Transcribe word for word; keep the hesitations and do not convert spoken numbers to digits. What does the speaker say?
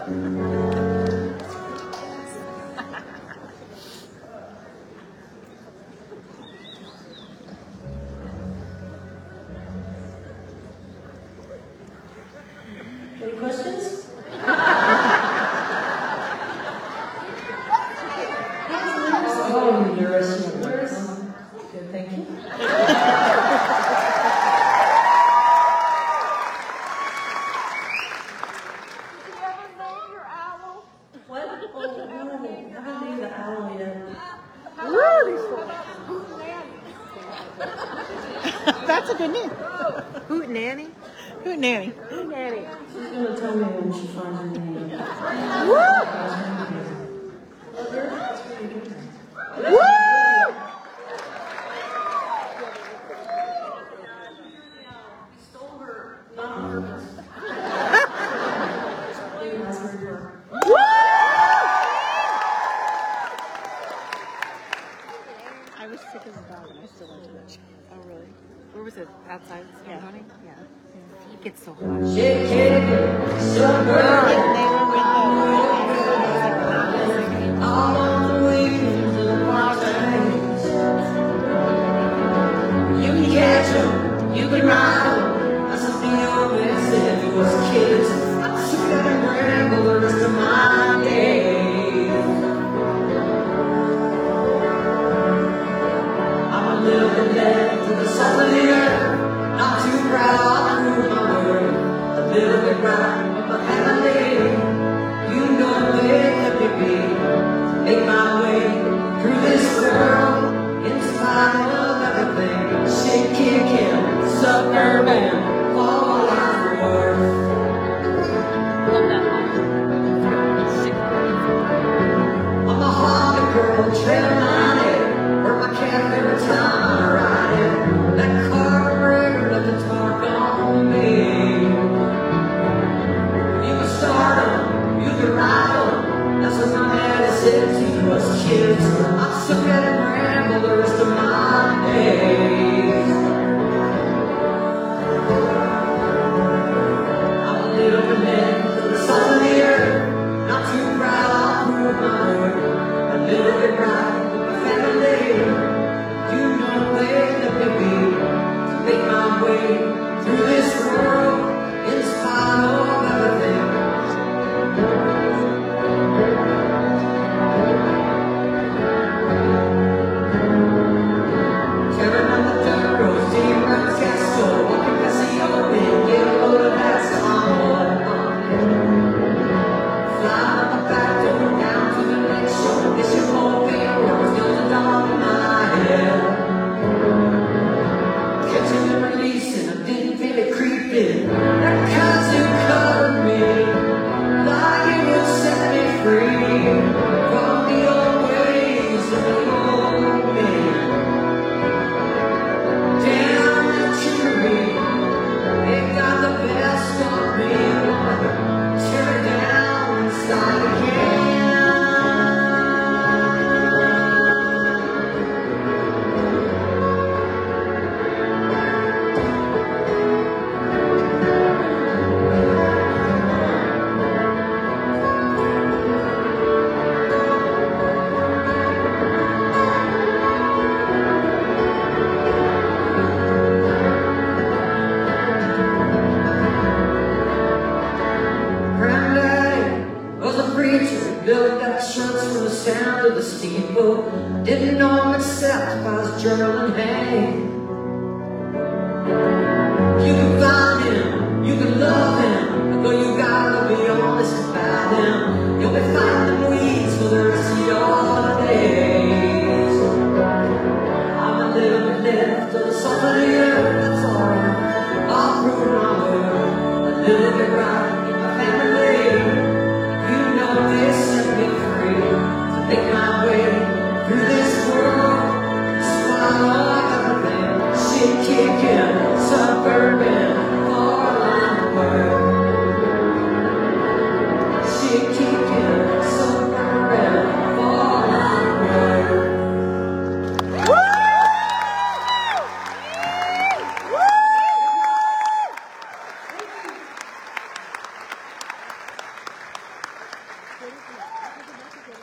Any questions? Oh, you're a good, thank you. What? Oh, no, I haven't named the owl yet. That's a good name. Hoot Nanny? Hoot Nanny. Hoot Nanny. She's going to tell me when she finds her name. Woo! Woo! Stole her, not on purpose. I was sick as a dog and I still went to that. Oh, really? Where was it? Outside? Yeah. Yeah. yeah. It gets so hot. Shake it, so And they were with all on the wings of the mountains. You can catch them, you can ride them. That's something you always said to us kids. So we gotta ramble the rest of my days. I'm a little bit left to the salt of the earth. Not too proud to prove my worth. A little bit right with my family. You know where let me be. Make my way through this world in spite of everything. Shit kicking, suburban, all out for worth. I'm a Honda girl, trailing on it. Where my cat every time I ride it. That carburetor left its mark on me. You can start them, you can ride them. That's what my daddy said to us kids. I'm still gonna ramble the rest of my days. I'm a little bit left to the salt of the earth. Not too proud, I'll prove my worth. A little bit right with my family. You know where let me be. To make my way through this world in spite of everything. Tearing on the dirt roads, deep around the castle, walking past the open, get a load of that song. Flying up the back door, down to the next show. It's your whole payroll, still the dawn in my head. Catching and releasing, I didn't feel it creeping. That kazoo covered me, like it would set me free from the old ways of the old man. Down that tree, it got the best of me. Tear it down and start again. Granddaddy was a preacher, built that church from the sound of the steeple. Didn't know him except by his journal and hay. You can find him, you can love him, but you gotta be honest about him. You'll be fighting the weeds for the rest of your days. I'm a little bit left of the salt of the earth, that's all. I'll prove my worth, a little bit right in my family. You know they set me free to make my way through this world, in spite of everything. What is it? What is it?